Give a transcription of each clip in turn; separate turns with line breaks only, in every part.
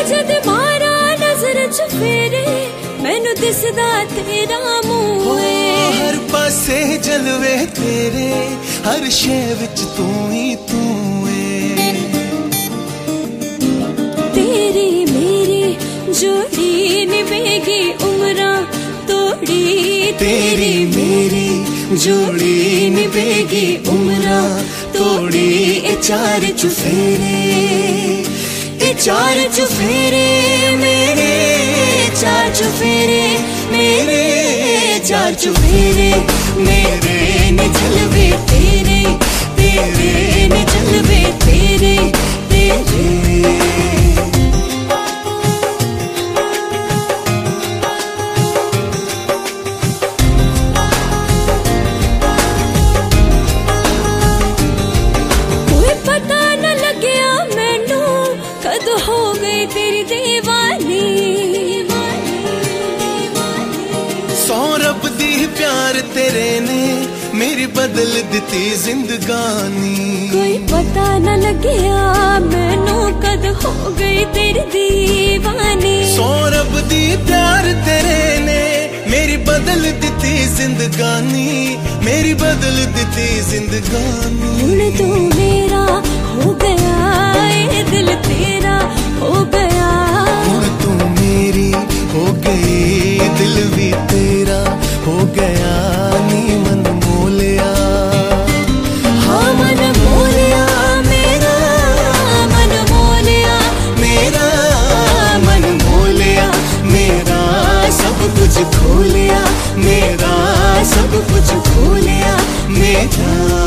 जद मारा नजर च फेरे मैनू दिसदा तेरा मुंह है।
हर पासे जलवे तेरे हर शे विच तू ही तू है।
तेरी मेरी जोड़ी निभेगी उम्रां तोड़ी।
तेरी मेरी जोड़ी निभेगी उम्रां तोड़ी। ए चार चुफेरे ए चार चुफेरे मेरे चार चुफेरे मेरे चार चुफेरे मेरे ने जलवे तेरे तेरे ने जलवे तेरे तेरे।
हो गई तेरी दीवानी
सौरभ दी प्यार तेरे ने मेरी बदल दिती जिंदगानी।
कोई पता न लगिया मैनू कद हो गई तेरी दीवानी।
सौरभ दी प्यार तेरे ने मेरी बदल दिती जिंदगानी मेरी बदल दिती जिंदगानी।
हुण तू मेरा हो गया ये दिल तेरा हो गया।
हुण तू मेरी हो गई दिल भी तेरा हो गया नी मन मोलिया।
हाँ मन मोलिया मेरा मन मोलिया
मेरा मन मोलिया मेरा सब कुछ खोलिया मेरा सब कुछ खोलिया मेरा।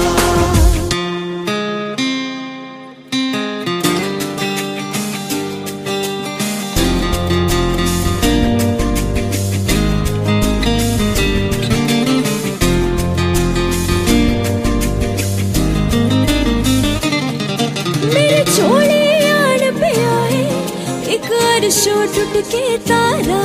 अर्शो टूट के तारा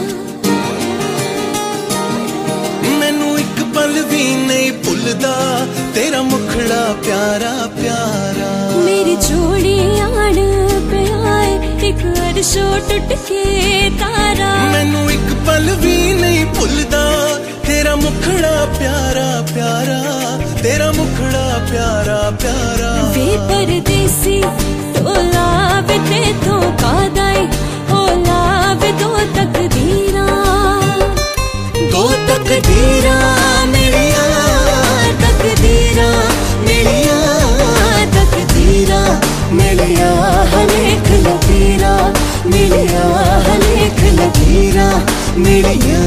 मैनू एक पल भी नहीं भुलदा तेरा मुखड़ा प्यारा प्यारा।
मेरी जोड़ी आन पे आए एक अर्शो टूट के तारा।
मैनू एक पल भी नहीं भुलदा तेरा मुखड़ा प्यारा प्यारा तेरा मुखड़ा प्यारा प्यारा।
वे परदेसी टोला वे ते तो कादाई होला वे दो तकदीरा मिलिया तकदीरा मिलिया तकदीरा मिलिया हलेख लकीरा मिलिया हलेख लकीरा मिलिया।